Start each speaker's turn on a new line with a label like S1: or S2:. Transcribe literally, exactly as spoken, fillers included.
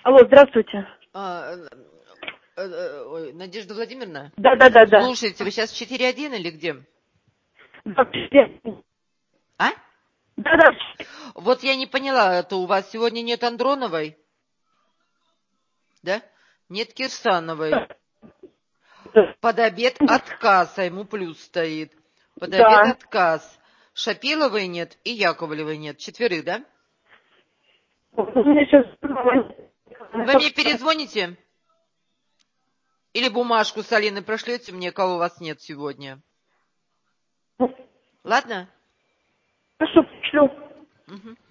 S1: Алло, здравствуйте.
S2: А, э, э, э, ой, Надежда Владимировна?
S1: Да, да, да, да.
S2: Слушайте, вы сейчас в четыре один или где?
S1: Да,
S2: А?
S1: да, да.
S2: Вот я не поняла, это у вас сегодня нет Андроновой? Да? Нет Кирсановой. Под обед отказ, а ему плюс стоит. Под обед
S1: Да.
S2: отказ. Шапиловой нет и Яковлевой нет. Четверых, да?
S1: У меня сейчас...
S2: Вы мне перезвоните? Или бумажку с Алиной прошлете мне, кого у вас нет сегодня? Ладно?
S1: Хорошо, пришлю.
S2: Угу.